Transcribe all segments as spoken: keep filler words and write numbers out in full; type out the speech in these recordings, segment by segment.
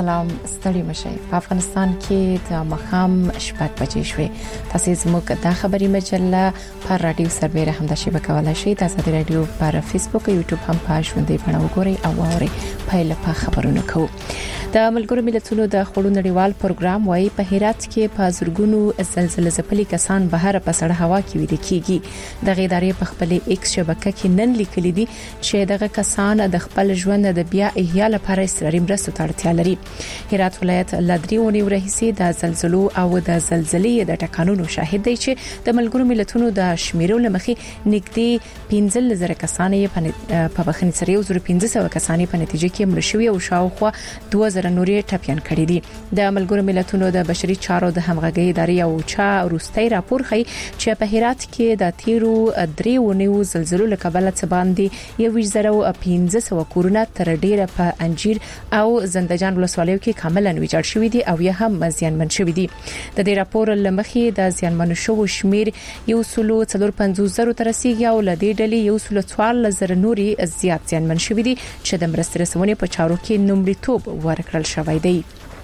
سلام ستړي مشه. په افغانستان کې د مخام شپږ بجې شوې. تاسو زموږ د خبري مجله پر رادیو سربېره هم د شبکې کولای شئ. تاسو د رادیو پر فیسبوک او یوټیوب هم پاش باندې پڼه وګورئ او اورئ. پایله په خبرونو کوو. د ملګرو ملتونو د خړو نړیوال پروګرام وايي په هرات کې په زرګونو زلزلې ځپلي کسان بهر په سړه هوا کې ویل کیږي. د غیدارې په خپل ایکس شبکې کې نن لیکلي دي چې دغه کسان د خپل ژوند د بیا احیا لپاره اضطراري مرستو ته اړتیا لري. هرات ولایت لدریونی ورهسي د زلزلو او د زلزلې د ټکانونو شاهد دی چې د ملګرو ملتونو د شمیرو لمخې نږدې پنځه زره کسان یې په بخښنې سره یو زر پنځه سوه کسان په نتیجه کې مړ شوي او شاوخوا دوه زره نورې ټپيان کړي دي. د ملګرو ملتونو د بشري چارو د همغږي ادارې او چا روستي راپور ښيي چې په هرات کې د تیرو درې ونیو زلزلو له کبله څه باندې یو زره پنځه سوه کورونه تر ډیره په انجیر او زندجان ولسوالیو کې کاملا ویجاړ شوي دي او یا هم زیانمن شوي دي. د دې راپور لمخې د زیانمن شوو شمیر یو سلو څلور پنځوس زره تر رسیدي او ل دې ډلې یو سلو څوارلس زره نوري زیات زیانمن شوي دي چې د مرستې رسونې په چارو کې نومړیتوب ورکړل شوی دی.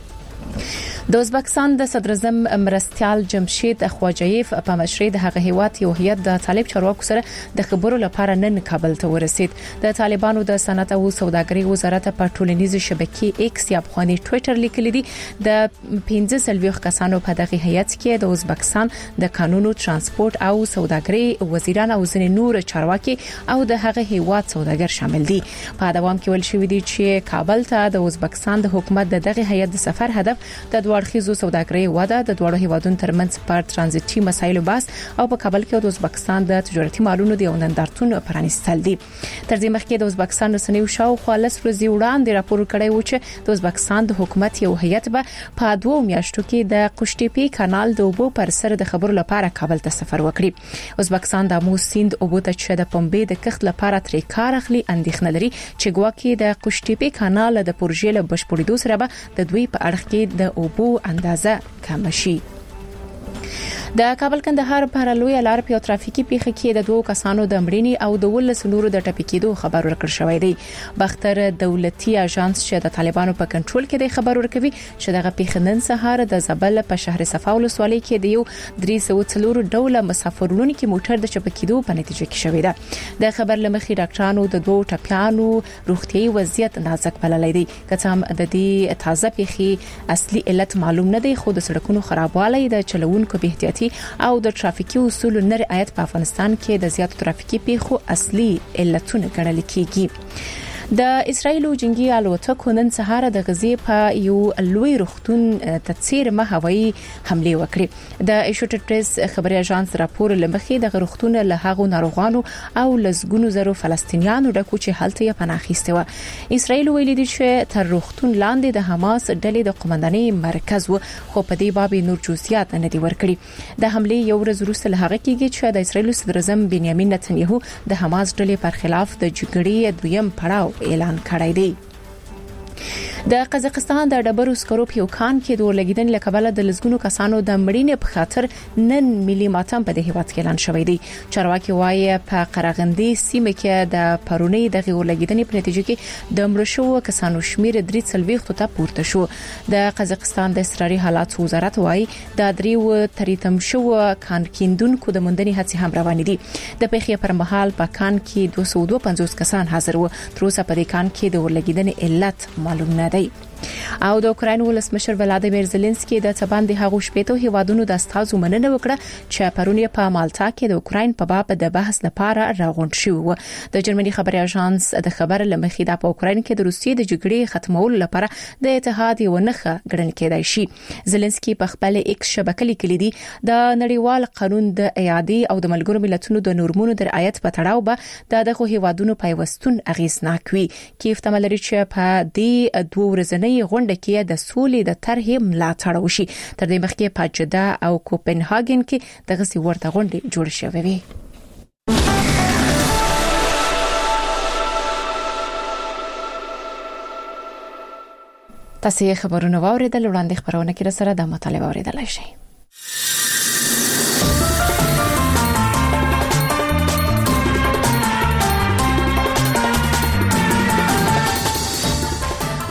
د ازبکستان د صدر اعظم مرستيال جمشید خواجهیف په مشرۍ د هغه هیواد یو هیئت د طالب چارواکو سره د خبرو لپاره نن کابل ته ورسید. د طالبانو د صنعت او سوداګرۍ وزارت په ټولنیزو شبکې ایکس یا افغاني ټوئیټر لیکلي دي د پنځه سلويخ کسانو په دغه هیئت کې د ازبکستان د قانونو ترانسپورت او سوداګرۍ وزیران او ځینې نور چارواکي او د هغه هیواد سوداګر شامل دي. په دوام کې ول شوې دي چې کابل ته د ازبکستان د حکومت د دغه هیئت د سفر هدف د ورخیزو سوداګرۍ وده د دوړو هیوادونو ترمنځ پر ترانزیتي مسایلو باس او په کابل کې د ازبکستان د تجارتي مالونو د نندارتون پرانیستل دي. تر دې مخکې د ازبکستان رسنیو شاوخوا لس ورځې وړاندې راپور کړی و چې د ازبکستان د حکومت یو هیئت به په دوه میاشتو کې د قشتېپی کانال د اوبو پر سر د خبرو لپاره کابل ته سفر وکړي. ازبکستان د امو سیند اوبو ته چې د پنبې د کښت لپاره ترې کار اخلي اندېښنه لري چې ګواکې د قشتېپی کانال د پروژې له بشپړېدو سره به د دوی په اړه کې د اوبو اندازه کم شي. د کابل کندهار پر لوی لار په ترافیکي پیښه کې د دوه کسانو د مړینې او د ولس نورو د ټپي کېدو خبر ورکړ شوی دی. بختر دولتي اژانس چې د طالبانو په کنټرول کې د خبر ورکوي چې دغه پیښه نن سهار د زابل په شهر صفا ولسوالۍ کې د یو درې سوه څلور ډوله مسافرونکو کې موټر د ټپي کېدو په نتیجه کې شوی دی. د خبر لمخې ډاکټرانو د دوه ټپيانو روغتيایي وضعیت نازک بللی دی. که هم د دې تازه پیښې اصلي علت معلوم نه دی خو د سړکونو خرابوالی د چلوونکو به احتیاطي او د ترافیکي اصول نه رعایت په افغانستان کې د زیاتو ترافیکي پیښو اصلي علتونه ګڼل کیږي. د اسرایل جنگي الوتکو نن سهار د غزي په یو لوی رختون تڅیر مه هوایي حمله وکړه. د ایشوټډ پریس خبري اژانس راپور لمخې د رختون له هغو ناروغانو او لزګونو زرو فلسطینیانو ډکو چې حالت یې پناخیسته و. اسرایل ویلي دي چې تر رختون لاندې د حماس ډلې د قومندانۍ مرکز و خو په دې باب نور جزئیات نه دي ورکړي. د حمله یو ورځ وروسته له هغه کېږي چې د اسرایل صدر اعظم بنیامین نتنیاهو د حماس ډلې پر خلاف د جګړې دویم پړاو اعلان کړی دی. د قزاقستان د ډبرو سکرو په کان کې د ورلګیدنې لکبله د لزګونو کسانو د مړینې په خاطر نن ملي ماتم په دې هیواد کې اعلان شوی دی. چارواکي وايي په قرغندې سیمه کې د پرونی د ورلګیدنې په نتیجه کې د مړ شوو کسانو شمیر درې څلويخ ته پورته شو. د قزاقستان د اضطراري حالات وزارت وايي د دریو تریتم شو کان کیندونکو د مندنې هڅې هم روان دي. د پیښې پر مهال په کان کې دوه سوه دوه پنځوس کسان حاضر وو. تر اوسه په دې کان کې د ورلګیدنې علت معلوم نه دی. او د اوکراین ولسمشر ولادیمیر زيلنسکي د تبان د هغو شپېتو هیوادونو د استازو مننه وکړه چې پرونی په مالټا کې د اوکراین په باب د بحث لپاره راغونډ شو. د جرمني خبري اژانس د خبر لمخې د اوکراین کې د روسیې د جګړې ختمولو لپاره د اتحاد یو نخښه ګڼل کېدای شي. زيلنسکي په خپل ایکس شبکې لیکلي دي د نړیوال قانون د اعادې او د ملګرو ملتونو د نورمونو د رعایت په تړاو به د دغه هیوادونو پیوستون اغیزناک وي. کیف تملري چې په دې دوه ورځنۍ غونډه کې د سولې د طرحې ملاتړ وشي. تر دې مخکې په جده او کوپنهاګن کې دغه سی ورته غونډې جوړ شوې وي. تاسو خبرونه واوریدل وړاندې خبرونه کې سره د مطالعه اوریدلای شئ.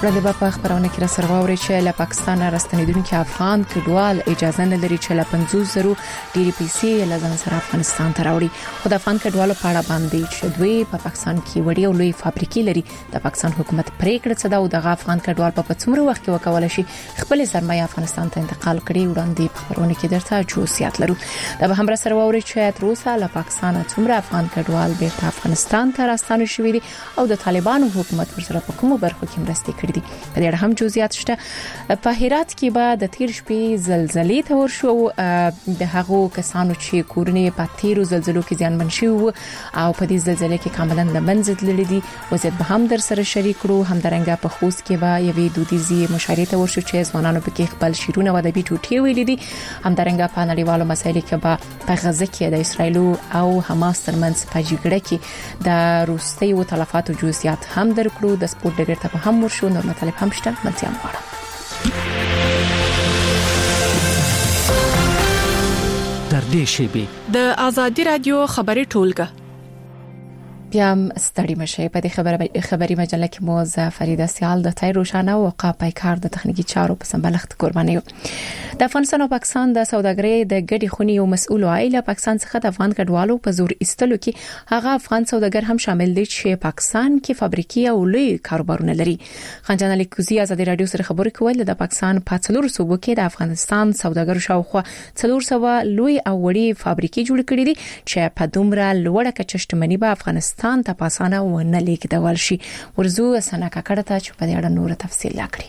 ورته په خبرونه کې را سرواوري چې له پاکستان راستنیدونکو افغان کډوال اجازه نه لري چې له پنځوس زره ډیری پیسې له ځان سره افغانستان ته راوړي. خو د افغان کډوالو په اړه باندې چې دوی په پاکستان کې وړي او لوی فابریکې لري، د پاکستان حکومت پریکړه څه دا او د افغان کډوال په څومره وخت کې وکولای شي خپل سرمایه افغانستان ته انتقال کړي. وړاندې په خبرونه کې درته جوسیات لرو. دا به هم را سرواوري چې تر اوسه له پاکستان څومره افغان کډوال بیرته افغانستان ته راستانه شوي دي او د طالبانو حکومت ورسره په کومو برخو کې مرستې کړې دي. په دې اړه هم جزئیات شته. په هرات کې به د تیر شپې زلزلې ته ورشو د هغو کسانو چې کورنۍ په تیرو زلزلو کې زیانمن شوي او په دې زلزلې کې کاملا د منځ تللي دي. وضعیت به هم در سره شریک کړو. همدارنګه په خوست کې به یوې دودیزي مشاعرې ته ورشو چې ځوانانو پکې خپل شیرونه او ادبي ټوټې ویلي دي. همدارنګه په نړیوالو مسایلو کې به په غزه کې د اسرایل او حماس ترمنځ په جګړه کې د روسي او تلفاتو جزئیات هم درکړو. د سپورت ډګر ته هم ورشو. نور مطلب هم شته. ملتیا مغواړم. در دې شیبه د ازادي رادیو خبري ټولګه بیا ستړي مشه. په دې خبره خبري مجله کې مو ز فریده سیال د تای روشانه او قاپای کار د تخنیکی چارو په سمبلښت قرباني. د افغانستان او پاکستان د سوداګرۍ د ګډي خونی او مسؤل عائله پاکستان څخه د افغان کډوالو په زور ایستلو کې هغه افغان سوداګر هم شامل دي چې پاکستان کې فابریکې او لوی کاروبارونه لري. خنجان الیکوزی ازادي رادیو سره خبرې کول د پاکستان په څلور صوبو کې د افغانستان سوداګرو شاوخوا څلور سوه لوی او وړي فابریکې جوړ کړې دي چې په دومره لوړه کچه شتمنۍ به افغانستان ته پاسانه ونه لیکدول شي. ورزو سنا کاکړه ته چې په دې اړه نور تفصیل لاکړي.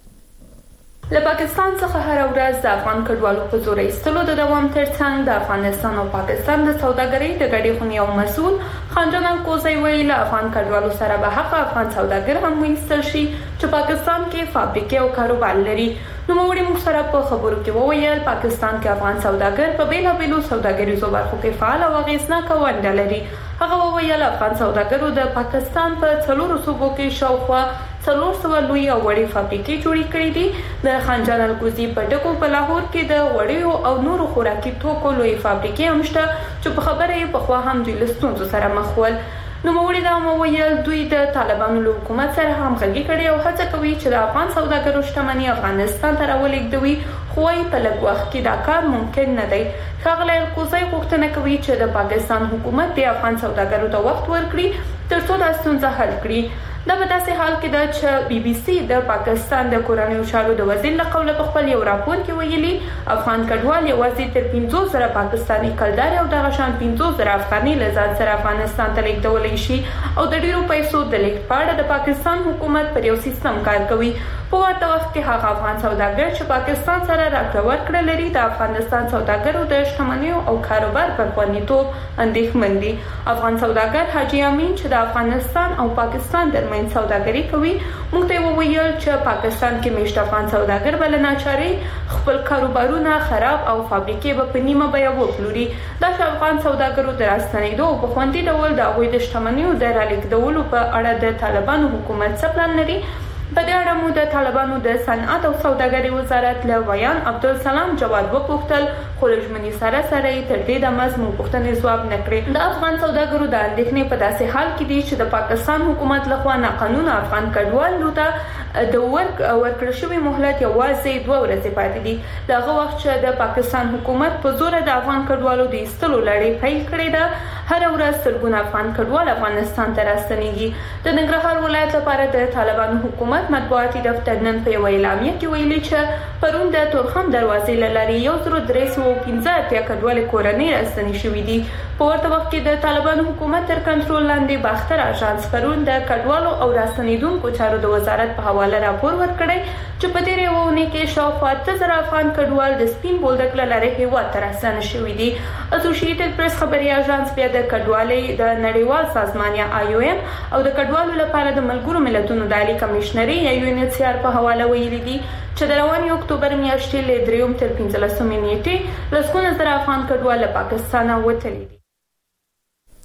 له پاکستان څخه هر ورځ د افغان کډوالو په زور ایستلو د دوام ترڅنګ د افغانستان او پاکستان د سوداګرۍ د ګډې خونې او مسؤل خنجان الیکوزی ویل افغان کډوالو سره به حق افغان سوداګر هم وایستل شي چې پاکستان کې فابریکې او کاروبار لري. نو موږ موږ سره په خبرو کې وویل پاکستان کې افغان سوداګر په بیلابیلو سوداګریزو برخو کې فعال او اغیزناکه ونډه لري. هغه وویل افغان سوداګرو د پاکستان په څلورو صوبو کې شاوخوا څلور سوه لوی او وړي فابریکې جوړې کړې دي. د خنجان الیکوزی په ټکو په لاهور کې د وړیو او نورو خوراکي توکو لوی فابریکې هم شته چې په خبره یې په خوا هم دوی له ستونزو سره مخ ول. نو موږ دا مو ویل دوی د طالبانو له حکومت سره همغږي کړي او هڅه کوي چې د افغان سوداګرو شتمنۍ افغانستان ته راولېږدوي، خو یې په لږ وخت کې دا کار ممکن نه دی. ښاغلی الیکوزی غوښتنه کوي چې د پاکستان حکومت د افغان سوداګرو ته وخت ورکړي ترڅو دا ستونزه حل کړي. دا په داسې حال کې ده چې بي بي سي د پاکستان د کورنیو چارو د وزیر له قوله په خپل یو راپور کې ویلي افغان کډوال یوازې تر پنځوس زره پاکستاني کلدارې او دغه شان پنځوس زره افغاني له ځان سره افغانستان ته لیږدولی شي او د ډیرو پیسو د لیږد په اړه د پاکستان حکومت پر یو سیستم کار کوي. په ورته وخت کې هغه افغان سوداګر چې پاکستان سره راکړه ورکړه لري د افغانستان سوداګرو د شتمنیو او کاروبار پر خوندیتوب اندېښمن دي. افغان سوداګر حاجی امین چې د افغانستان او پاکستان ترمنځ سوداګري کوي موږ ته وویل چې پاکستان کې مشت افغان سوداګر بل ناچاري خپل کاروبارونه خراب او فابریکې به په نیمه بیه وپلوري. دا افغان سوداګرو د راستنېدو په خوندي ډول د هغوی د شتمنیو د رالیږدولو په اړه د طالبانو حکومت څه پلان لري. په دې اړه مو د طالبانو د صنعت او سوداګرۍ وزارت له ویان عبدالسلام جواد وپوښتل، خو له ژمنې سره سره یې تر دې دمه زموږ پوښتنې ځواب نه کړې. د افغان سوداګرو د اندېښنې په داسې حال کې دي چې د پاکستان حکومت لخوا ناقانونه افغان کډوالو ته د ورک ورکړل شوی مهلت یوازې دوه ورځې پاتې دي. دغه وخت چې د پاکستان حکومت په زور د افغان کډوالو د ایستلو لړۍ پیل کړې ده، هر ورځ سلګونه افغان کډوال افغانستان ته راستنېږي. د ننګرهار ولایت لپاره د طالبانو حکومت مطبوعاتي دفتر نن په یو اعلامیه کې ویلي چې پرون د تورخم دروازې له لارې یو زر درې سوه پنځه اتیا کډوالې کورنۍ راستنې شوي دي. په ورته وخت کې د طالبانو حکومت تر کنټرول لاندې باختر اژانس پرون د کډوالو او راستنېدونکو چارو د وزارت په حواله راپور ورکړی چې په تېرې اوه اونۍ کې شاوخوا اته زره افغان کډوال د سپین بولدک له لارې هېواد ته راستانه شوي دي. اسوسییټډ پریس خبري اژانس بیا د کډوالۍ د نړیوال سازمان یا آی او ایم او د کډوالو لپاره د ملګرو ملتونو د عالي کمشنري یا یو ان ایچ سی آر په حواله ویلي دي چې د روانې اکتوبر میاشتې له درېیم تر پنځلسمې نیټې لسګونه زره افغان کډوال له پاکستانه وتلي دي.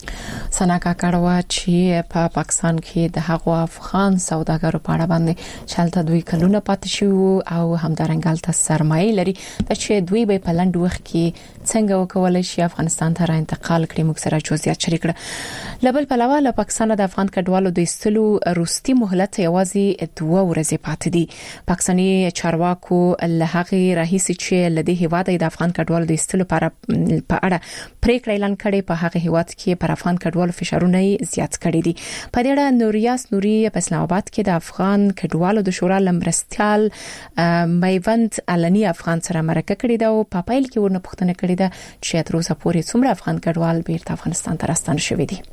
سناکا کړوا چې په پا پاکستان کې د هغو افغان سوداګرو په اړه باندې چالت دوی کلونه پاتې شو او همدارنګال ته سرمایه لري چې دوی به په لند وخت کې څنګه وکولای شي افغانستان ته را انتقال کړي. موږ سره جزئیات شریک کړه. لبل پلاوا له پاکستان د افغان کډوالو د استلو روستي مهلت یوازې دوه ورځې پاتې دي. پاکستاني چارواکو له هغه راهیسي چې لدی هیواد د افغان کډوالو د استلو په اړه پریکړه اعلان کړي په هغه هیواد کې پر افغان کډوالو فشارونه زیات کړي دي. په دې اړه نوریاس نوري په اسلام آباد کې د افغان کډوالو د شورا لمرستيال میوند علني افغان سره مرکه کړې ده او په پایل کې ورنه پوښتنه کړې ده چې تر اوسه پورې څومره افغان کډوال بیرته افغانستان ته راستانه شوي دي.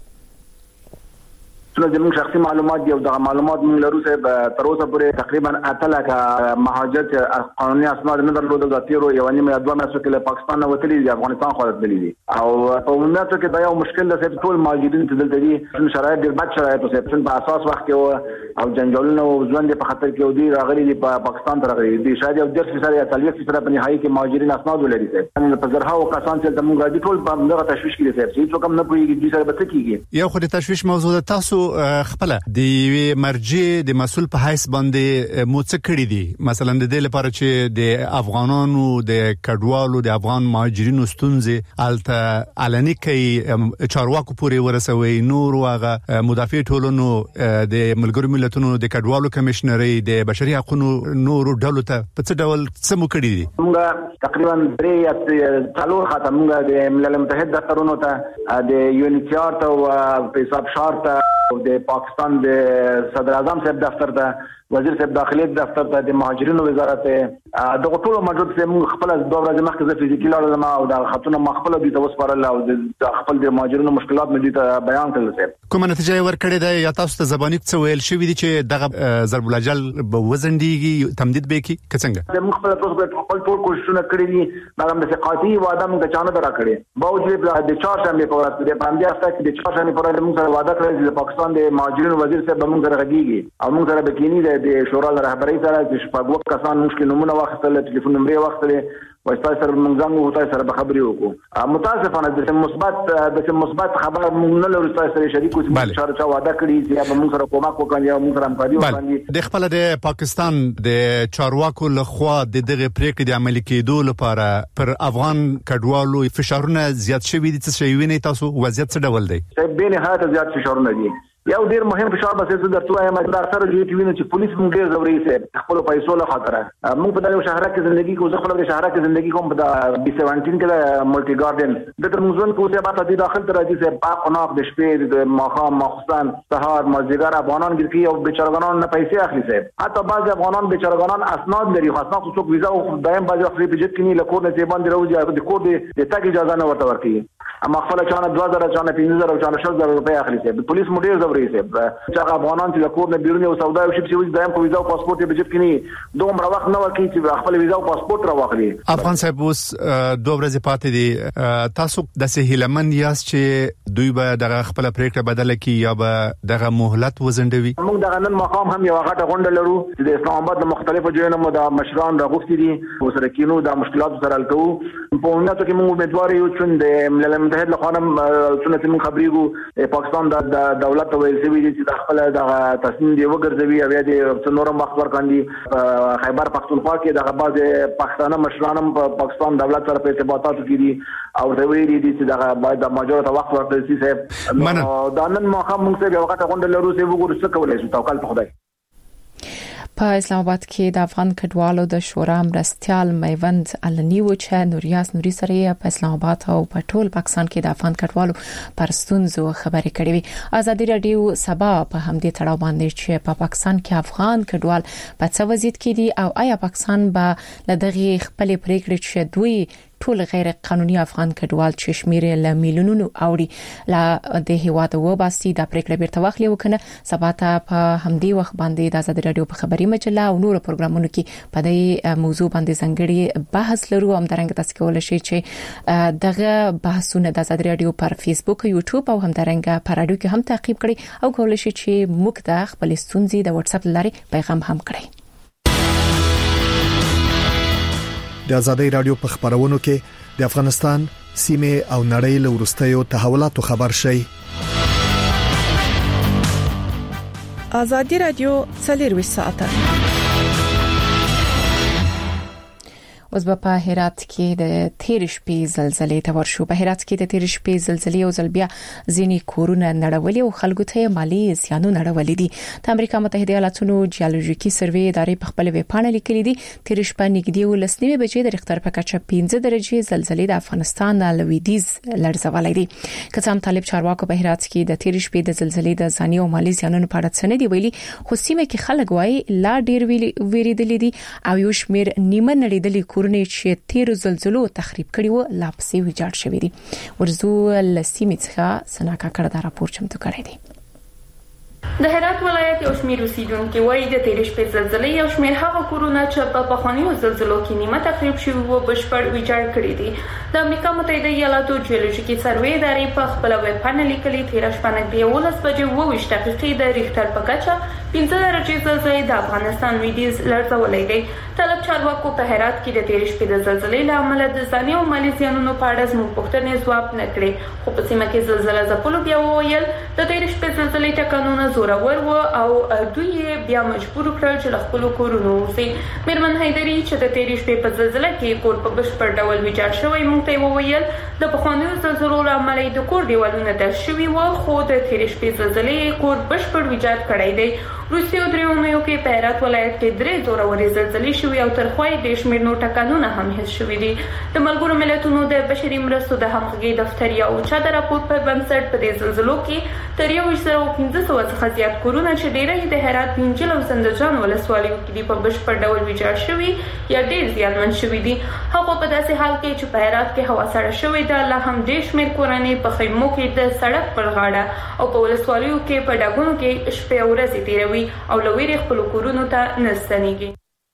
زموږ شخصي معلومات دی او د معلومات موږ لرو چې تر اوسه پورې تقریبا اته لکه مهاجرت قانوني اسناد نه درلودل د تیرو یو نیمه دوه میاشتو کې له پاکستان نه وتلي دي افغانستان خو راځلي دي او په عمومیت کې دا یو مشکل ده چې ټول مهاجرین چې دلته دي شرایط ډېر بد شرایط او چې په اساس وخت کې او جنجالونه او ژوند په خطر کې ودي راغلي دي په پاکستان ته راغلي دي شاید یو درس سره یا تلويث سره په نهایي کې مهاجرین اسناد ولري چې په زرهاو کسان چې موږ راځي ټول په دغه تشویش کې دي چې څوک هم نه پوهیږي چې سره به څه کیږي. یو خو د تشویش موضوع ده. تاسو خپل د یوې مرجع د مسول په حیث باندې موڅ کړی دي مثلا د دې لپاره چې د افغانانو د کډوالو د افغان مهاجرینو ستونزې الته علني کوي چارواکو پورې ورسوي نور واغه مدافع ټولنو د ملګرو ملتونو د کډوالو کمشنري د بشري حقوقو نور ډلو ته په څه ډول څه مو کړی دي؟ موږ تقریبا درې یا څلور خاطر موږ د ملل متحد دفترونو ته د یونیچار ته او په حساب شارت د پاکستان د صدر اعظم صاحب دفتر ته وزیر صاحب داخلي دفتر ته د مهاجرینو وزارت د ټولو موجود چې موږ خپل د دوه ورځې مخکې د فزیکي لارو ما او د خطونه مخبل دي ته وسپارل او د خپل د مهاجرینو مشکلات مې دي بیان کړل صاحب. کومه نتیجه ورکړې ده یا تاسو ته زبانی څه ویل شوې دي چې دغه ضرب الاجل به وزندېږي تمدید به کی څنګه؟ موږ خپل تاسو خپل ټول کوششونه کړې دي هغه د ثقافي وعده موږ چانه درا کړې باوجود د چهارشنبه په ورځ د باندې هفته کې د چهارشنبه په ورځ موږ سره وعده کړل چې پاکستان د مهاجرینو وزیر صاحب موږ سره غږیږي او موږ سره بکینی د شورا رهبرۍ سره چې شپږ کسان مشکل نمونه واخیستل ټلیفون نمبر واخیستل وایي سره موږ څنګه وته سره به خبرې وکړو. متاسفانه د مثبت د مثبت خبر موږ نه لرو سره شریک اوسو چې چا وعده کړی چې موږ سره کومک وکړي او موږ سره همکاري وکړي. د خپل د پاکستان د چارواکو لخوا د دغه پریکړې د عملي کېدو لپاره پر افغان کډوالو فشارونه زیات شوي دي. څه شي ویني تاسو وضعیت څه ډول دی؟ به نهایت زیات فشارونه دي. یو ډیر مهم فشار به څه درته وایم چې دا سره جوړ ویني چې پولیس موږ ډیر زوري سي خپل پیسو له خاطر موږ په دغه شهر کې ژوندۍ کوو زه خپل د شهر کې ژوندۍ کوم په بي سبعتاشر کې د ملټي ګاردن د ترمزون کوو چې باید د داخل تر راځي چې با قناق د شپې د ماخام مخصن سهار مازیګر افغانان ګرځي او بیچارهګانان نه پیسې اخلي سي حتی بعض افغانان بیچارهګانان اسناد لري خاصه څوک ویزا او دایم بعض خپل بجټ کې نه لکور نه چې باندې راوځي د کور د تاګ اجازه نه ورته ورکړي اما خپل چانه دوه زره چانه پنځه زره چانه شل زره روپۍ اخلي سي پولیس مډیر زوري سي چې افغانان چې کور نه بیرونی او سودا او شپ چې دایم په ویزا او پاسپورت یې بجټ کې نه دومره وخت نه ورکړي چې خپل ویزا او پاسپورت راوخلي. افغان صاحب اوس دوه ورځې پاتې دي تاسو د سهیلمن یاس چې دوی به دغه خپل پریکړه بدله کړي یا به دغه مهلت وزندوي؟ موږ دغه نن مقام هم یو غټه غونډه لرو چې د اسلام آباد د مختلفو ځایونو مو د مشران راغوښتي دي او سره کینو د مشکلات سره حل کوو. په عمومیت کې موږ امیدوار یو چې د ملل متحد له خوا څونه چې موږ خبرېږو پاکستان د دولت ویل شوی دي چې د خپل دغه تصمیم دی وګرځوي او یا د نورم وخت ورکاندي خیبر پختونخوا کې دغه بعض پښتانه مشرانم په پاکستان دولت سره په ارتباطاتو کې دي او دا ویلي دي چې دغه باید د ماجور ته وخت ورکړل شي صاحب. دا نن ماخام موږ ته یو غټه غونډه لرو چې وګورو څه کولای شو توکل په خدای. په اسلام آباد کې د افغان کډوالو د شورا مرستيال میوند علني و چې نوریاس نوري سره په اسلام آباد او په ټول پاکستان کې د افغان کډوالو پر ستونزو خبرې کړې وي. ازادي رادیو سبا په همدې تړاو باندې چې په پاکستان کې افغان کډوال په څه وضعیت کې دي او آیا پاکستان به لدغه خپل پریکړې چې دوی ټول غیر قانوني افغان کډوال چې شمیر له میلیونونو اوړي لا د هیواد و باسي د پریکړه بیرته واخلي وکنه. سبا ته په همدې وخت باندې د ازادي رادیو په خبري مجله او نور پروګرامونو کې په دې موضوع باندې ځانګړي بحث لرو. هم درنګ تاسو کولای شئ چې دغه بحثونه د ازادي رادیو پر فیسبوک یوټیوب او هم درنګ پر رادیو کې هم تعقیب کړئ او کولای شئ چې موږ د خپل ستونزې د واتس اپ لارې پیغام هم کړئ. د آزادۍ رادیو په خبرونو کې د افغانستان سیمه او نړۍ له ورستیو تحولاتو خبر شي. ازادي رادیو څلور ساعته اوس په هرات کې د تیر شپې زلزلې ته ورشو. په هرات کې د تیر شپې زلزلې او زلبیا ځینی کورونه نړولې او خلکو ته مالی زیانونه نړولې دي. د امریکا متحده ایالاتونو جیولوژیکي سروې ادارې په خپل ویب پاڼه لیکلي دي تیر شپه نږدې ولسنیمه بجې د ریختر په کچه پنځه درجه زلزلې د افغانستان لویدیز لړزولې دي. کڅام طالب چارواکو په هرات کې د تیر شپې د زلزلې د ځاني او مالی زیانونو په اړه څه نه دی ویلي، خو سیمه کې خلک وایي لا ډیر ویریدلې دي او یو شمیر نیمه نړیدلې کورونه چې تیر زلزلو تخریب کړي و لا پسې ویجاړ شوی دي. ورزو لسیمه څخه سناکا کړه دا راپور چمتو کړی دی. د هرات ولایت یو شمیر اوسیدونکو وایي د تیر شپې زلزلې یو شمیر هغه کورونه چې په پخوانیو زلزلو کې نیمه تخریب شوي وو بشپړ ویجاړ کړي دي. د امریکا متحده ایالاتو جیولوژیکي سروې ادارې په خپل ویب پاڼه لیکلي تیر شپه نږدې ولس بجې وویشت دقیقې د ریختر په کچه پنځه درجې زلزلې د افغانستان لویدیز لړزولې دي. طالب چارواکو په هرات کې د تیر شپې د زلزلې له امله د ځاني او مالی زیانونو په اړه زموږ پوښتنې ځواب نه کړې، خو په سیمه کې زلزلہ ځپلو بیا وویل د تیر شپې زلزلې ټکانونه زورور و او دوی بیا مجبور کړل چې له خپل کورونو وځي. میرمن حیدری چې د تیر شپې په زلزلہ کې کور په بشپړ ډول ویجاړ شوی موږ ته وویل د پخوانیو زلزلو له امله د کور دیوالونه درز شوي و، خو د تیر شپې زلزلې کور بشپړ ویجاړ کړی دی. روسیو دریونیو کې په هرات ولایت کې درې زورورې زلزلې شوي او تر خوای د شمیر نو ټکانونه هم هیڅ شوي دي. د ملګرو ملتونو د بشري مرستو د همغږي دفتر یو چا د راپور په بنسټ په دې زلزلو کې تر یو سل او پنځه سوه څخه زیات کورونه چې ډیره د هرات پنځل او زندجان ولسوالیو کې په بشپړ ډول ویجاړ شوي یا ډیر زیانمن شوي دي. هغه په داسې حال کې چې په هرات کې هوا سړه شوې ده، لا هم ډیر شمیر کورنۍ په خیمو کې د سړک پر غاړه او په ولسوالیو کې په ډاګونو کې شپې او ورځې تیروي او لویری خپل کورونو ته نستنیږي.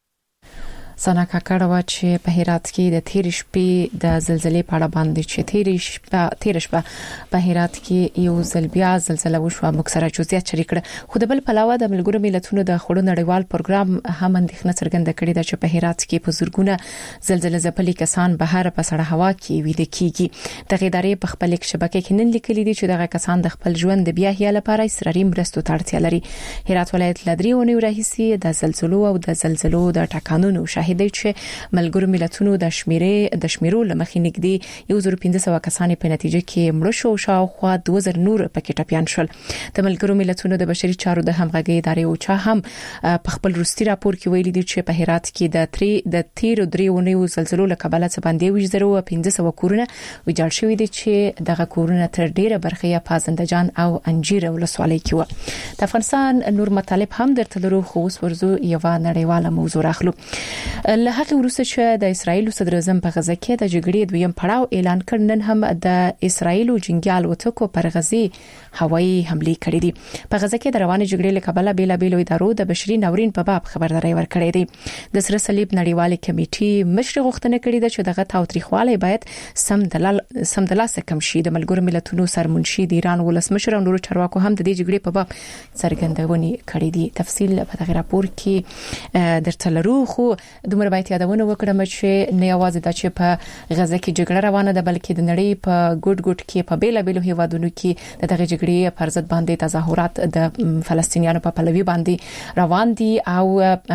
سناکا کړه چې په هرات کې د تیر شپې د زلزلې په اړه باندې چې تیر شپه تیر شپه په هرات کې یو زلبیا زلزلہ وشو مکسره جزئیات شریک کړه، خو د بل پلاوه د ملګرو ملتونو د خړو نړیوال پروګرام هم اندېښنه څرګنده کړې ده چې په هرات کې په زورګونه زلزلہ ځپلي کسان بهر په سړه هوا کې ویده کیږي. د ادارې په خپل شبکې کې نن لیکلي دي چې دغه کسان د خپل ژوند د بیا هیا لپاره اصراري مرستو ته اړتیا لري. هرات ولایت لدري ونیو راهیسي د زلزلو او د زلزلو د ټکانونو شاهد دی چې ملګرو ملتونو د شمیرې د شمیرو لمخې نږدې یو زر پنځه سوه کسان په نتیجه کې مړ شو، شاوخوا دوه زره نور پکې ټپيان شول. د ملګرو ملتونو د بشري چارو د همغږي ادارې او چا هم په خپل روستي راپور کې ویلي دي چې په هرات کې د تری د تیر درې ونیو زلزلو له کبله څخه باندې ویش زره پنځه سوه کورونه ویجاړ شوي دي چې دغه کورونه تر ډیره برخه یې په زندجان او انجیر ولسوالۍ کې و. د افغانستان نور مطالب هم درته لرو، خو اوس ورزو یو نړیواله موضوع راخلو. له هغه وروسته چې د اسرایل صدر اعظم په غزه کې د جګړې دویم پړاو اعلان کړ، نن هم د اسرایل جنگیال وټکو پر غزه هوایي حمله کړې دي. په غزه کې د روانې جګړې له کبله بیل بیل ادارو د بشري ناورین په باب خبرداري ورکړې دي. د سره صلیب نړیوال کمیټې مشر غوښتنه کړې ده چې دغه تاوتریخوالی باید سم دلال سم دلاسه کم شي. د ملګرو ملتونو سرمنشي د ایران ولسمشر او نورو چارواکو هم د دې جګړې په باب څرګندونې کړې دي. تفصیل په دغه راپور کې درته لرو، خو دومره باید یادونه وکړم چې نه یوازې د چې په غزه کې جګړه روانه ده، بلکې د نړۍ په ګډ ګډ کې په بیل بیل هیوادونو کې د دغه جګړې پر ضد باندې تظاهرات د فلسطینیانو په پلوي باندې روان دي او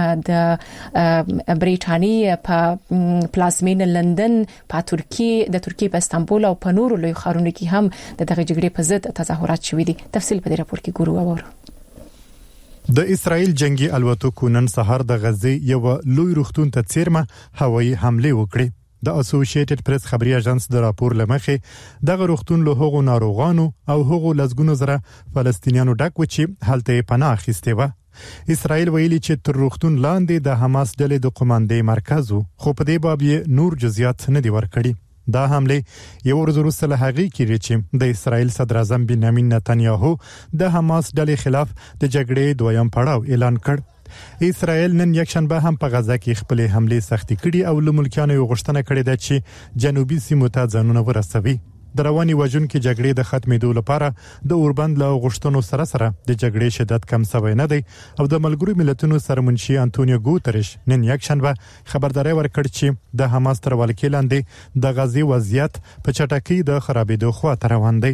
د بریټانیا په پلازمینه لندن، په ترکیه د ترکیه په استانبول او په نورو لوی ښارونو کې هم د دغه جګړې په ضد تظاهرات شوي دي. تفصیل په دې راپور کې ګورو اورو. د اسرائیل جنگي الوتکو نن سهار د غزه یو لوی روغتون ته چیرمه هوایي حمله وکړه. د اسوسییټډ پریس خبري اژانس د راپور لمخې دغه روغتون له هغو ناروغانو او هغو لزګونو زره فلسطینیانو ډک و چې هلته پناه اخیسته و. اسرائیل ویلي چې تر روغتون لاندې د حماس ډلې د قوماندې مرکز وو، خو په دې باب یې نور جزئیات نه دی ورکړي. دا حمله یو ورځ وروسته له هغې کې چې د اسرائیل صدر اعظم بنیامین نتنیاهو د حماس ډلې خلاف د جګړې دویم پړاو اعلان کړ. اسرائیل نن یکشنبه هم په غزه کې خپل حمله سختي کړي او له ملکانو غوښتنه کړې ده چې جنوبي سیمو ته ځانونه ورسوي. د رواني وژونکو جګړې د ختمېدو لپاره د اوربند له غوښتنو سره سره د جګړې شدت کم شوی نه دی او د ملګرو ملتونو سرمنشي انټونیو ګوتریش نن یکشنبه خبرداري ورکړ چې د حماس تر ولکې لاندې د غزې وضعیت په چټکۍ د خرابېدو خواته روان دی.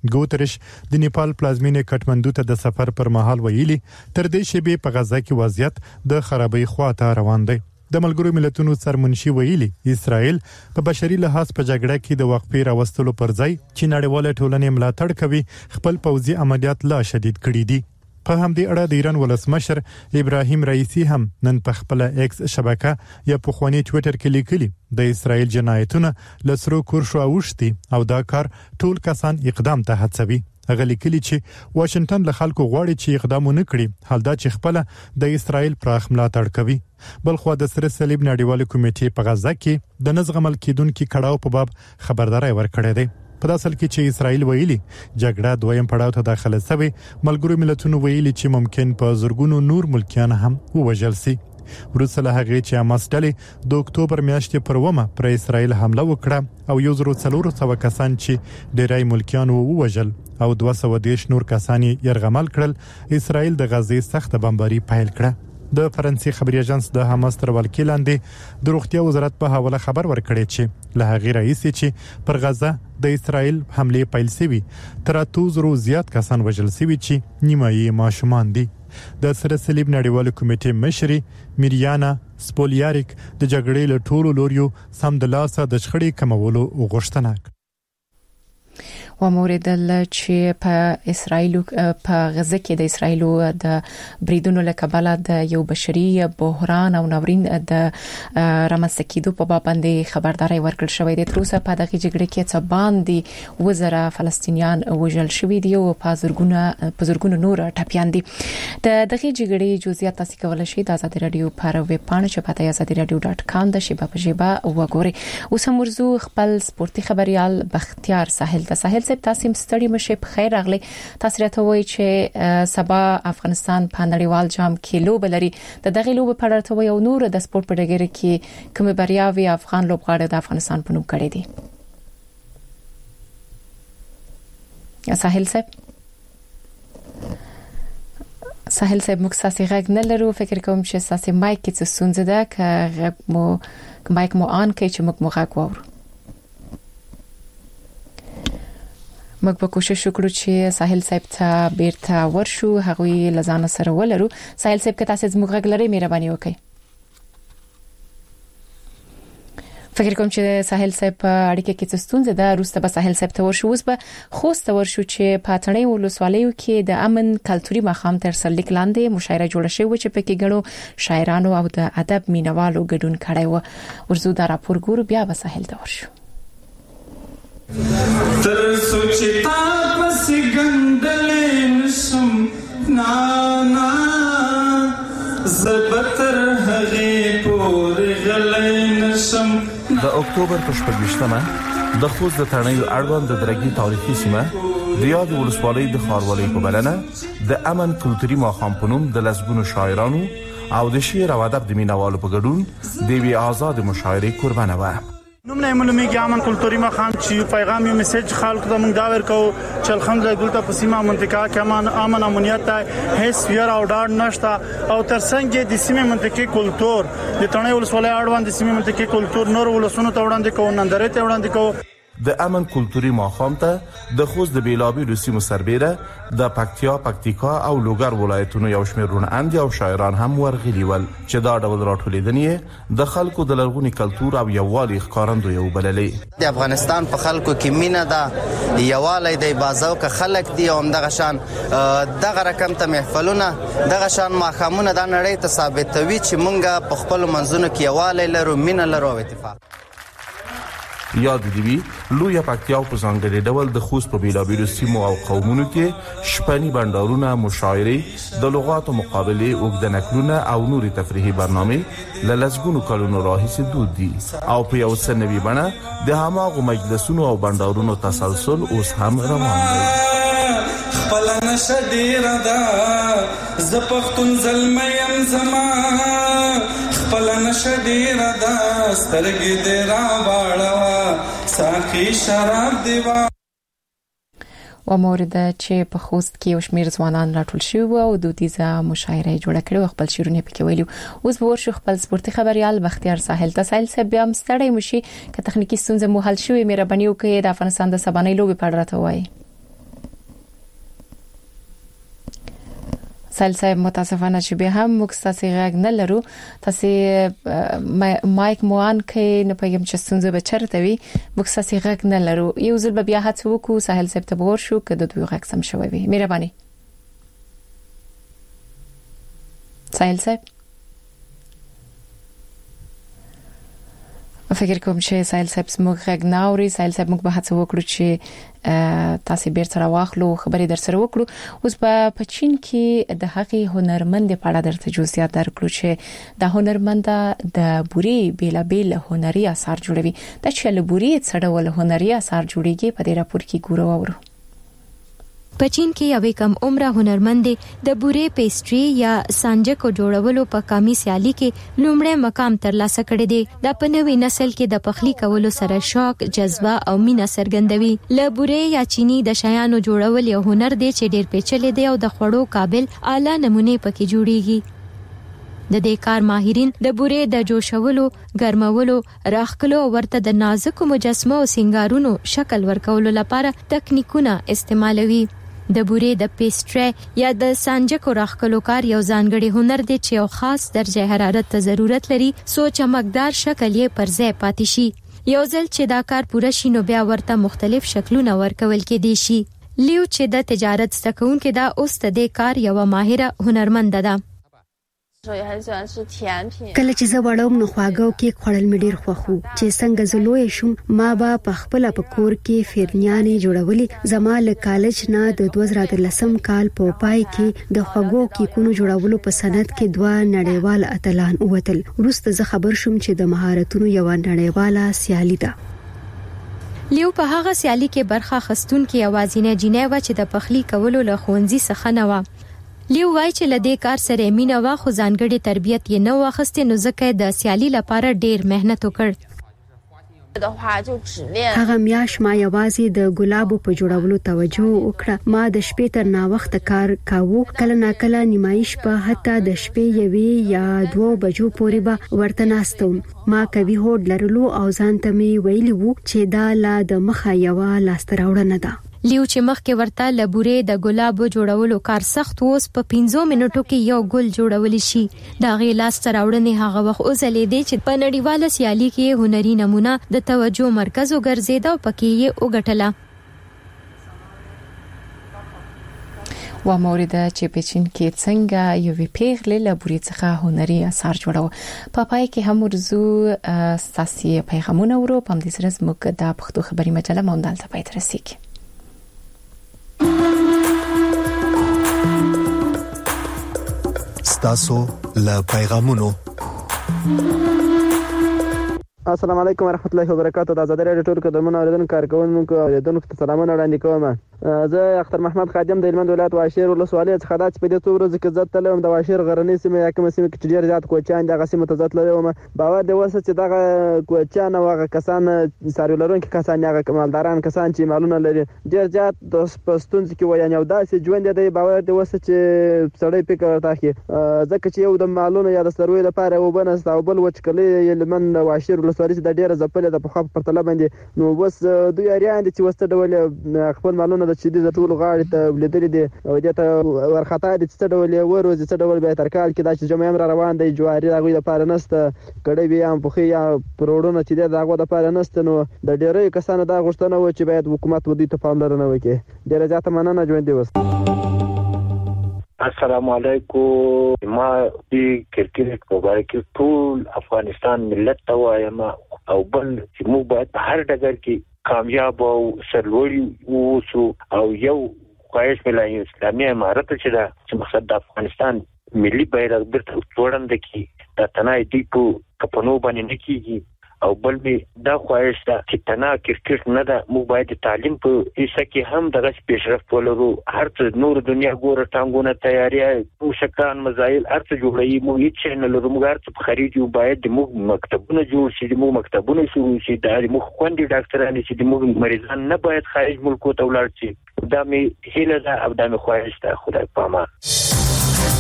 ګوترش د نیپال پلازمینې کټمندو ته د سفر پر مهال ویلي تر دې شیبې په غزا کې وضعیت د خرابۍ خواته روان دی. د ملګرو ملتونو سرمنشي ویلي اسرائیل په بشري لحاظ په جګړه کې د وقفې راوستلو پر ځای چې نړیواله ټولنې ملاتړ کوي خپل پوځي عملیات لا شدید کړي دي. په همدې اړه د ایران ولسمشر ابراهیم رئیسی هم نن په خپل ایکس شبکه یا په خواني ټوئیټر کې لیکلي د اسرائیل جنایتونه لسرو کورشو اوشتي او دا کار ټول کسان اقدام ته هڅوي. هغه لیکلي چې واشنگټن له خلکو غواړي چې اقدامونه کړي حال دا چې خپل د اسرائیل پراخ ملاتړ کوي. بلخو د سره صلیب نړیوال کمیټې په غزا کې د نظغمل کېدونکو کړهو په باب خبرداري ورکړې ده. په داسل کې چې اسرائیل ویلي جګړه دویم پړاو ته داخله شوی ملګرو ملتونو ویلي چې ممکن په زورګونو نور ملکیان هم ووژل شي. وروسته له هغه چې حماس ډلې د اکتوبر میاشتې پر ومه پر اسرائیل حمله وکړه او یو زرو څلور سوه کسان چې ډیری ملکیان ووژل او دوه سوه دیش نور کسان یرغمل کړل، اسرائیل د غزې سخت بمباري پیل کړه. د فرانسې خبري اژانس د حماس تر ولکې لاندې د روغتیا وزارت په حواله خبر ورکړی چې له هغې راهیسې چې پر غزه د اسرائیل حمله پیل شوی تر اتو زرو زیات کسان وژل شوي چې نیمایي ماشومان دي. د سره صلیب نړیوال کمیټې مشري میریانا سپولیاریک د جګړې له ټولو لوریو سم د لاسه د شخړې کمولو غوښتنه و موردل چې په اسرائیل په غزه کې د اسرائیل د بریدونو له کبله د یو بشري بحران او ناورین د رامنځته کېدو په باب باندې خبرداري ورکړل شوې ده. تر اوسه په دغه جګړه کې څه باندې وزره فلسطینیان وژل شوي دي او په زرګونه په زرګونه نور ټپيان دي. د دغه جګړې جزئیات تاسو کولای شئ د آزادي رادیو پر ویب پاڼه چې پته آزادي رادیو ډاټ کام د شیبه په شیبه وګورئ. اوس موضوع خپل سپورتي خبريال بختیار ساحل د ساحل صاحب تاسو ستړي مشه په خیر راغلی. تاسو راته وایي چې سبا افغانستان په نړیوال جام کې لوب لري. د دغه لوب په اړه ته وایي او نور د سپورت په ډګر کې کوم بریاوي افغان لوبغاړي د افغانستان په نوم کړی دي. یا ساحل صاحب ساحل صاحب موږ ساسي غږ نه لرو. فکر کوم چې ساسي مایک کې څه ستونزه ده که غږ مو مایک مو آن کوي چې موږ مو غږ واورو. موږ به کوشش وکړو چې ساحل صاحب ته بیرته ورشو هغوی لزان سره ولرو. ساحل صاحب که تاسو زموږ غږ لرئ مهرباني وکړئ. فکر کوم چې ساحل صاحب اړیکه کې څه ستونزه ده. روسته به ساحل صاحب ته ورشو. اوس به خوست ورشو چې په تڼۍ ولسوالیو کې د امن کلتوري مقام تر سرلیک لاندې مشاعره جوړه شوې چې په کې ګڼو شاعرانو او د ادب مینوالو ګډون کړی و. ورزو دا راپور ګورو بیا به ساحل ته ورشو. تر سوچتا پس گندلې نشم نا نا زبتر هغه پور غلې نشم. د اکتوبر په شپږمه د خوست د تڼیو اړوند د درګي تاریخي سیمه د یاد ولسوالۍ د خاروالۍ په بلنه د امن کلتوري ماښام په نوم د لسګونو شاعرانو او د شعر او ادب د مینوالو په ګډون د وی آزاد مشاعرې قربانه و. نوم نه معلومي کې امن کلتوري مقام چې پیغام یو میسج خلکو ته موږ دا ورکو چې الحمدلله دلته په سیمه منطقه کې امن امن امنیت ته هیڅ ویر او ډاډ نشته او ترڅنګ د سیمه منطقي کلچر د تڼۍ ولسوالۍ اړوند د سیمه منطقي کلچر نور ولسونو ته وړاندې کوو نندرې ته وړاندې کوو. د امن کلتوري ماښام ته د خوست د بیلابیلو سیمو سربېره د پکتیا، پکتیکا او لوګر ولایتونو یو شمېر روڼاند او شاعران هم ورغلي ول چې دا ډول راټولېدنې د خلکو د لرغوني کلتور او یووالي ښکارندوی وبللې. د افغانستان په خلکو کې مینه ده، یووالی دی، بازوکه خلک دي او دغه شان دغه رقم ته محفلونه دغه شان ماښامونه د نړۍ ته ثابتوي چې مونږ په خپل منځونو کې یووالی لرو، مینه لرو او اتفاق. یاد دی وی لوی پکتیا په ځانګړي ډول د خوست په بیلابیلو سیمو او قومونو کې شپنی بندرونه، مشاعرې، د لغاتو مقابله، اوږده نکلونه او نوري تفریحي برنامه لږګونو کلونو راهیسې دود دي او په یو سنوي بڼه د هماغو مجلسونو او بندرونو تسلسل اوس هم روان دی. خپل نشه ډیر ده ز پختون زلمیم زما خپل نشه ډیر ده سترګې دې را واړه ساقي شراب دیوا. و مورد چې په خوست کې یو شمېر ځوانان راټول شوي او دودیزه مشاعره جوړه کړې او خپل شعرونه پکې ویلي. اوس به ورشو خپل سپورتي خبريال بختیار ساحل ته. ساحل صاحب بیا هم ستړی مشي که تخنیکی ستونزه مو حل شوې مهرباني وکړئ د افغانستان د سبانۍ لوبې په اړه راته وایي. سایل صاحب متاسفانه چې به هم موږ تاسو غږ نه لرو تاسو مایک موان کې نه پېږم چې څنګه به چرته وي موږ تاسو غږ نه لرو یو ځل بیا هڅه وکړو ساحل صاحب ته ور شو کده دوی غږ سم شوی وي مهرباني ساحل صاحب فکر کوم چې سایل صاحب موږ غږ ناوري سایل صاحب موږ به هڅه وکړو چې تاسو بیرته راوخلو خبرې در سره وکړو اوس په چین کې د هغې هنرمند په اړه درته جزئیات درکړو چې د هنرمند د بوري بیل بیل هنري اثار جوړوي د چل بوري څړول هنري اثار جوړيږي په دې راپور کې ګورو اورو په چین کې یو کم عمره هنرمند د بورې پیسټري یا سانجکو جوړولو په کامي سیالي کې لومړی مقام ترلاسه کړی دی د پنوي نسل کې د پخلي کولو سره شوق جذبه او مینا سرګندوي ل بورې یا چینی د شیانو جوړول یو هنر دی چې ډیر پیچلې دی او د خوړو قابل اعلی نمونه پکې جوړیږي د دې کار ماهرین د بورې د جوشولو ګرمولو راخکلو ورته د نازک مجسمه او سنگارونو شکل ورکولو لپاره تکنیکونه استعمالوي د بورې د پیسټري یا د سانجکو راخکلو کار یو ځانګړي هنر دی چې یو خاص درجه حرارت ته ضرورت لري سو چمکدار شکل یې پر ځای پاتې شي یو ځل چې دا کار پوره شي نو بیا ورته مختلف شکلونه ورکول کېدي شي لیو چې د تجارت ستکون کې دا اوس د دې کار یو ماهره هنرمند ده کله چې زه وړم نو خواږه کې خړل مې ډیر خوخو چې څنګه زلوې شم ما به په خپل په کور کې فرنیانې جوړولې زما له کالج نه د دوه زره دولسم کال په پای کې د خواږو کې کونو جوړولو په سند کې دوه نړیوال اتلان ووتل وروسته زه خبر شوم چې د مهارتونو یو نړیواله سیالي ده لیو په هغه سیالي کې برخه خستون کې اوازینه جنې و چې د پخلی کولو له خوندزي څخه نه و لیو وای چې لدې کار سره مینه وا خو ځانګړي تربیت یې نه واخستې نو ځکه د سیالي لپاره ډیر مهنت وکړ هغه میاش ما یوازې د ګلابو په جوړولو توجه وکړه ما د شپې تر نا وخت کار کاوه کله نا کله نیمایش په حتی د شپې یوې یا دوه بجو پورې به ورته ناستم ما کوي هوډ لرلو او ځان ته می ویلی وو چې دا لا د مخه یو لاست راوړنه ده لیو چې مخکې ورته لبورې د ګلابو جوړولو کار سخت ووس په پنځو منټو کې یو ګل جوړول شي دا غي لاس تراوړنې هغه وخت اوسلې دي چې په نړیواله سیالي کې هنري نمونه د توجه مرکز وګرځیدا او پکې یې وګټله و مورد چې په چین کې څنګه یو پیغله لبوري څخه هنري اثار جوړو په پای کې هم ورزو ساسي پیغامونه ورو پم دې سره زموږ د پښتو خبري مجله موندل ته پاتې رسیدي ستاسو له پیغامونو السلام علیکم ورحمت الله وبرکاتہ د آزاد رادیو ټول قدمونو اوریدونکو کارکونکو اوریدونکو ته سلامونه وړاندې کوم زه اختر محمد خادم د هلمند ولایت واشیر ولسوالۍ څخه د په دې څو ورځې کې زت تلم د واشیر غرنۍ سیمه یا کوم سیمه کې ډیر زیات کوچان د غسیمه ته زت لرم باور دی وسه چې دغه کوچان او هغه کسان ساروی لرونکو کسان هغه کمالداران کسان چې مالونه لري ډیر زیات د پښتونځ کې وایي یو داسې ژوند دی باور دی وسه چې سړی فکر ورته کوي ځکه چې یو د مالونو یا د سروي لپاره وبنست او بل وچکلې یلمن واشیر ولسوالۍ د ډیره زپل د په خپل پرتله باندې نو بس دوی اړیان دي چې وسته ډول خپل مالونه د چې د ټول غاړي ته لیدلې دي او د ته ورخطا دي چې ډول ورو چې ډول به تر کال کې دا چې جمع امر روان دی جواري دغه لپاره نسته کډې بیا هم په یا پروړونه چې دغه لپاره نسته نو د ډیرې کسانو دا غوښتنه و چې باید حکومت ودی ته پاملرنه وکړي ډیره ځاته مننه ژوند دی وس السلام علیکم ما دی کرکټ مبارک ټول افغانستان ملت ته وایم او بل چې موږ باید هر ډګر کې کامیاب او سرلوړي ووسو او یو خواهش ملای اسلامي امارت چې دا چې مقصد د افغانستان ملي بیرغ بیرته وړاندې کی دا تنای دی کو کپنو باندې نکیږي او بل به دا خواهش ده چې تنا کرکټ نه ده موږ باید تعلیم په حصہ کې هم دغه پیشرفت ولرو هر څه نور دنیا ګوره ټانګونه تیاری او شکان مزایل هر څه جوړوي موږ هیڅ نه لرو موږ هر څه خريجو باید موږ مکتبونه جوړ شي موږ مکتبونه شروع شي دا موږ خوندې ډاکټرانو چې موږ مریضان نه باید خارج ملکو ته ولاړ شي دا می هیله ده او دا می خواهش ده خدای پامان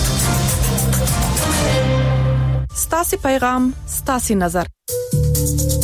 ستاسو پیغام ستاسو نظر